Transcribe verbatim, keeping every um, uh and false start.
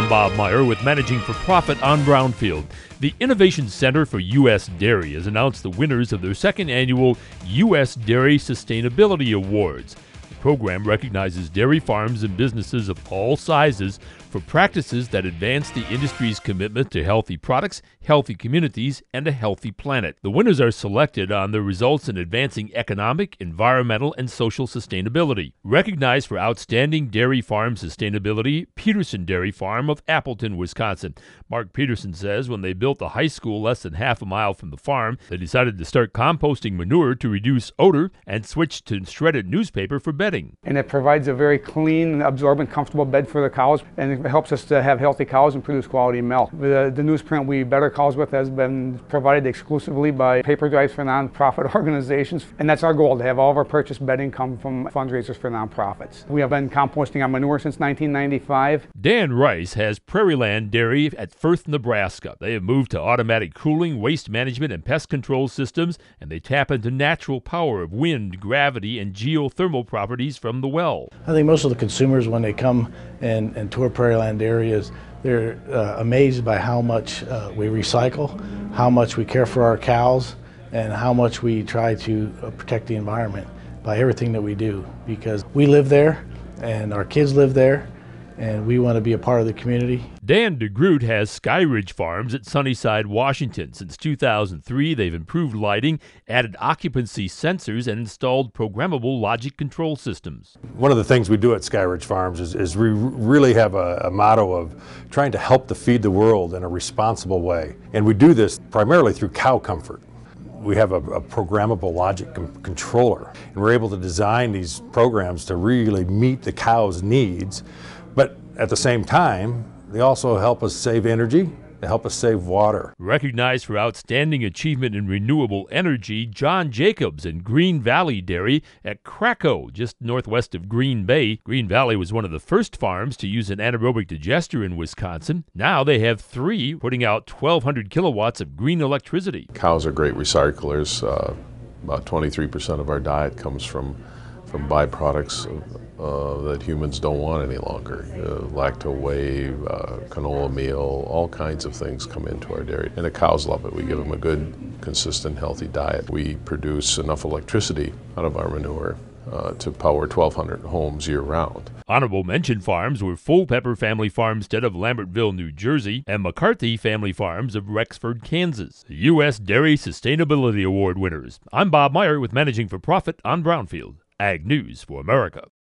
Bob Meyer with Managing for Profit on Brownfield. The Innovation Center for U S Dairy has announced the winners of their second annual U S Dairy Sustainability Awards. The program recognizes dairy farms and businesses of all sizes for practices that advance the industry's commitment to healthy products, healthy communities, and a healthy planet. The winners are selected on their results in advancing economic, environmental, and social sustainability. Recognized for outstanding dairy farm sustainability, Peterson Dairy Farm of Appleton, Wisconsin. Mark Peterson says when they built the high school less than half a mile from the farm, they decided to start composting manure to reduce odor and switched to shredded newspaper for bedding. And it provides a very clean, absorbent, comfortable bed for the cows, and it helps us to have healthy cows and produce quality milk. The, the newsprint we better cows with has been provided exclusively by paper drives for nonprofit organizations, and that's our goal, to have all of our purchased bedding come from fundraisers for nonprofits. We have been composting our manure since nineteen ninety-five. Dan Rice has Prairieland Dairy at Firth, Nebraska. They have moved to automatic cooling, waste management, and pest control systems, and they tap into natural power of wind, gravity, and geothermal properties from the well. I think most of the consumers, when they come and, and tour Prairieland Dairy, is they're uh, amazed by how much uh, we recycle, how much we care for our cows, and how much we try to uh, protect the environment by everything that we do, because we live there and our kids live there, and we want to be a part of the community. Dan DeGroot has Skyridge Farms at Sunnyside, Washington. Since two thousand three, they've improved lighting, added occupancy sensors, and installed programmable logic control systems. One of the things we do at Skyridge Farms is, is we really have a, a motto of trying to help to feed the world in a responsible way. And we do this primarily through cow comfort. We have a, a programmable logic com- controller, and we're able to design these programs to really meet the cow's needs. But at the same time, they also help us save energy, they help us save water. Recognized for outstanding achievement in renewable energy, John Jacobs and Green Valley Dairy at Krakow, just northwest of Green Bay. Green Valley was one of the first farms to use an anaerobic digester in Wisconsin. Now they have three, putting out twelve hundred kilowatts of green electricity. Cows are great recyclers. Uh, about twenty-three percent of our diet comes from, from byproducts of, Uh, that humans don't want any longer. Uh, lacto whey, uh, canola meal, all kinds of things come into our dairy. And the cows love it. We give them a good, consistent, healthy diet. We produce enough electricity out of our manure uh, to power twelve hundred homes year-round. Honorable mention farms were Full Pepper Family Farmstead of Lambertville, New Jersey, and McCarthy Family Farms of Rexford, Kansas. The U S Dairy Sustainability Award winners. I'm Bob Meyer with Managing for Profit on Brownfield. Ag News for America.